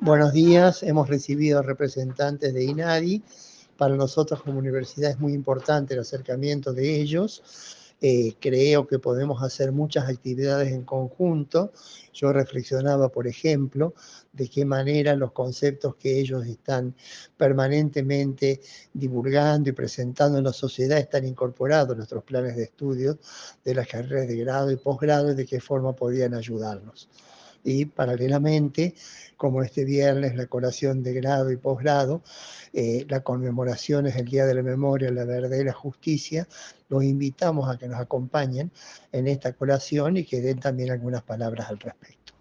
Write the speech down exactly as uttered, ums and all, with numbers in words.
Buenos días, hemos recibido representantes de INADI. Para nosotros como universidad es muy importante el acercamiento de ellos. Eh, creo que podemos hacer muchas actividades en conjunto. Yo reflexionaba, por ejemplo, de qué manera los conceptos que ellos están permanentemente divulgando y presentando en la sociedad están incorporados en nuestros planes de estudio de las carreras de grado y posgrado y de qué forma podrían ayudarnos. Y paralelamente, como este viernes la colación de grado y posgrado, eh, la conmemoración es el Día de la Memoria, la Verdad y la Justicia, los invitamos a que nos acompañen en esta colación y que den también algunas palabras al respecto.